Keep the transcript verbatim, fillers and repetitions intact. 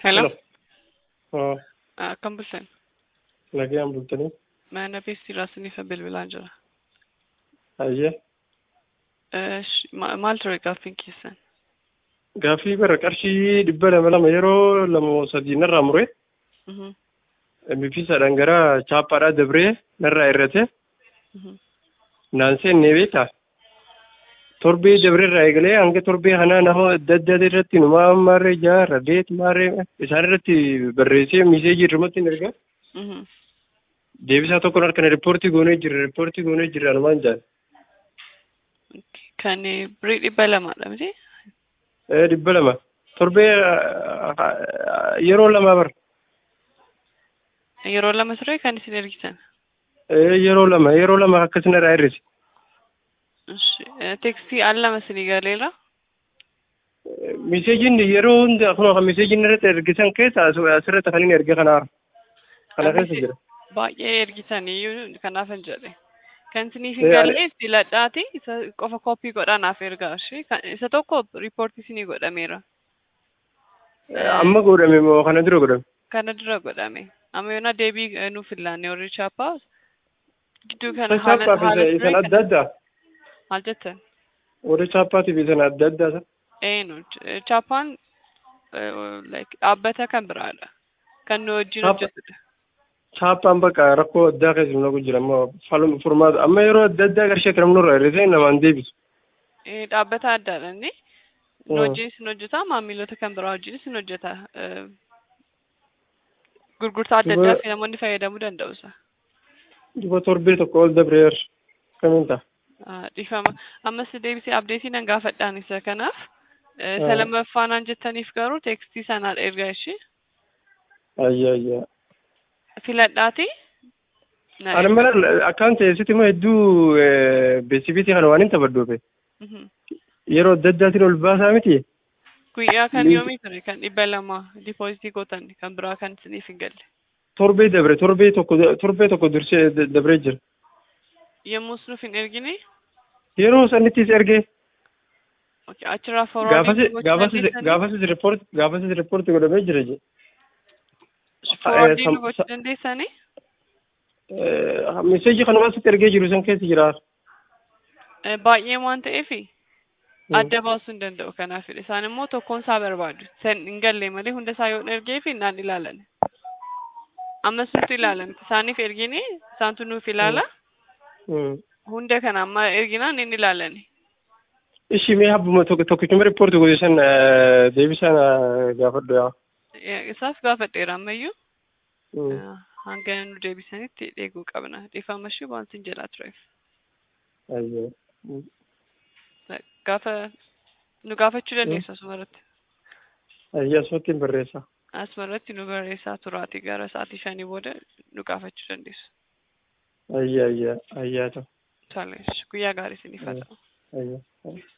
Hello. Hello. Uh, Uh, Kambusan. Lagi am bultani. मैं नबी सिरासनी से बिलबिल आंजरा. Ayye. माल थोड़े काफी किसान. Gaafii bara qarshii dhibba lama lama yeroo lama sadii narraa mure. Mhm. Bifisaadhaan gara chaappaadhaa dabree narraa irrate. Mhm. Naan seennee beektaa? Torbee dabreerraa eegalee hanga torbee kanaa nama adda addaa irratti numaa maarree jaarra deet maarree isaan irratti barreessee miiseejii irrumatti hin ergaa. Mhm. Deebisaa tokkoon harkana riippoortii goonee jirra riippoortii goonee jirra anumaan jaan. Kan birii dhibba lamaadha miti? Dhibba lama. Torbee yeroo lama bar. Yeroo lama ture kan isin ergitan. Yeroo lama yeroo lama akkasina irraa hir'ise. Tekstii al lama isinii galeera. Miseejiin yeroo hunda akkuma kan miseejiin irratti ergisan keessa asirratti kan inni erge kanaa kana keessa jira. Baay'ee ergitanii kanaaf hin jedhe. Kan isiniif hin galle filadhaati isa qofa koppii godhaa naaf ergaa ishee isa tokko riippoortii isinii godhameera. Amma godhame moo kana dura godhame? Kana dura godhame. Amma yoona deebii nuuf ilaanne warri chaappaa gidduu kana haala haala isan adda addaa. Maal jettan? Warri chaappaatiif isan adda addaa. Eenu chaappaan dhaabbata kan biraadha. Kan nu wajjin hojjetudha. Chaappaan bakka rakkoo addaa keessa nu jira amma faluma furmaata amma yeroo adda addaa qarshii akka namni irraa hir'isee namaan deebisu. Dhaabbata addaadha inni. Nu wajjin isin hojjeta maamiloota kan biraa wajjin isin hojjeta. Gurgurtaa adda addaa fi namoonni fayyadamuu danda'u isa. Duba torbee tokko ol dabreer kamiin ta'a? Dhiifama. Ammas deebisee abdeetii nan gaafadhaan isa kanaaf. Isa lammaffaan jettaniif garuu teekstii sanaan ergaa ishee. Ayyaa ayyaa. Filadhaati. Ani mala akkaan teessitti immoo hedduu beeksifiitii kana waan hin taphadhuufe. Yeroo adda addaatiin ol baasaa miti. Guyyaa kan yoomii ture kan dhibba lama diipoozitii gootan kan biraa kan isiniif hin galle. Torbee dabre torbee tokko torbee tokko dursee dabree jira. Yommuu nuuf hin ergine. Yeroo sanittis ergee. Achirraa forwarding gaafas gaafas report gaafas report godhamee jira je. Forwarding gochuu dandeessanii? Meseejii kanuma asitti ergee jiru san keessa jira. Baay'ee waan ta'eef adda baasuu hin danda'u kanaaf isaan immoo tokkoon isaa barbaadu. San hin galle malee hunda isaa yoo ergee fi naan ilaalan. Ammas nuti ilaalan isaaniif ergine isaantu nuuf ilaala. Hunda kana amma erginaan inni ilaalani. Ishi mee habbuma tokkichuma riippoortii godhisan deebisaan gaafadhu yaa. Isaaf gaafadheera ammayyuu. Hanga nu deebisanitti eeguu qabna. Dhiifama ishee waan sin jedhaa tureef. Gaafa nu gaafachuu dandeessa asumarratti. Ayyaa asumatti hin barreessa. Asumarratti nu barreessaa turaati gara sa'aatii shanii booda nu gaafachuu dandeessu. Ayyaa ayyaa ayyaa ta'u. Tole guyyaa gaarii isiniif haa ta'u. Ayyaa.